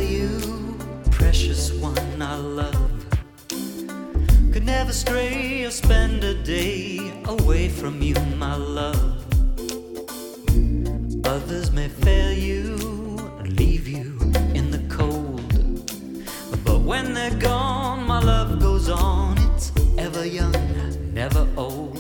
you, precious one I love. Could never stray or spend a day away from you, my love. Others may fail you and leave you in the cold, but when they're gone, my love goes on. It's ever young, never old.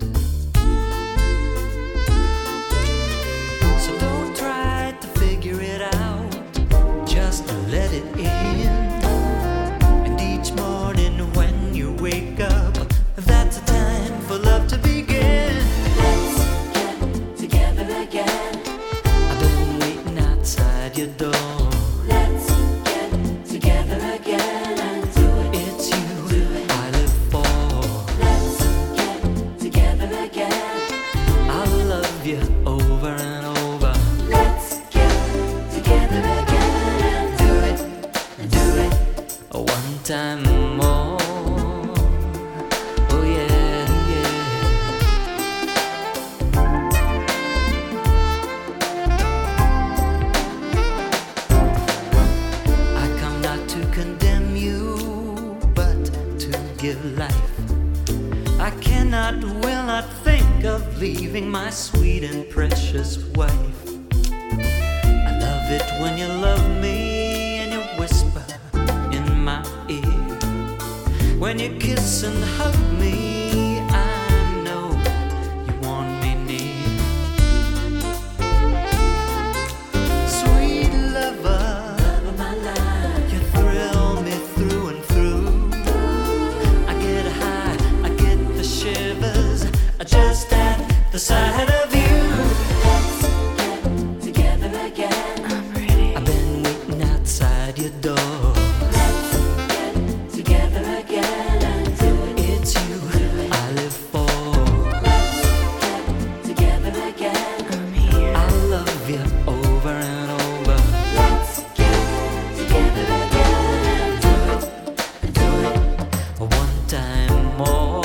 So don't try to figure it out, just let it in. And each morning when you wake up, that's a time for love to begin. Let's get together again. I've been waiting outside your door. Let's get together again and do it. It's you I live for. Let's get together again. I love you over and over. Let's get together again and do it. One time more. Oh yeah, yeah. I come not to condemn you, but to give life. I cannot, will not think of leaving my sweet and precious wife. I love it when you love me and you whisper in my ear. When you kiss and hug me, I know you want me near. Sweet lover, Love of my life. you thrill me through and through. I get high, I get the shivers just at the sight of you. Let's get together again. I've been waiting outside your door. Let's get together again and do it. It's you I live for. Let's get together again. I love you over and over. Let's get together again and do it. One time more.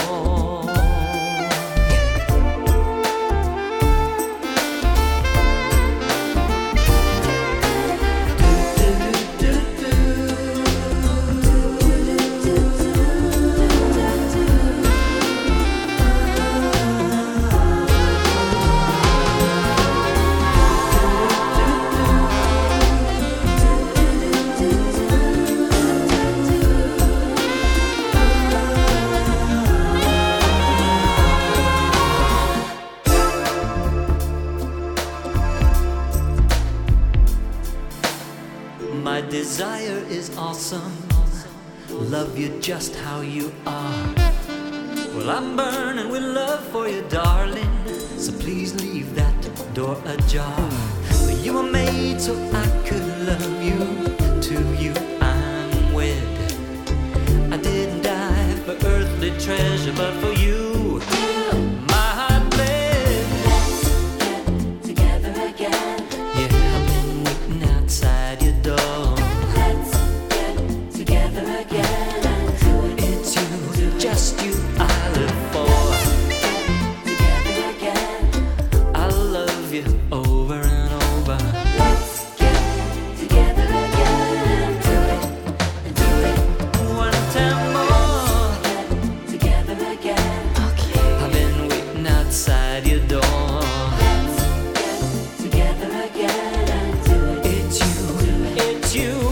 My desire is awesome. Love you just how you are. Well, I'm burning with love for you, darling. So please leave that door ajar. You were made so I could love you. To you I'm wed. I didn't die for earthly treasure, but for you, my heart bled. Let's get together again. Yeah, I've been waiting outside your door. Let's get together again and do it. It's you, just you I live for. Together again. I love you over and over. Let's get together again and do it. One time more. Together again. I've been waiting outside your door. Let's get together again and do it. It's you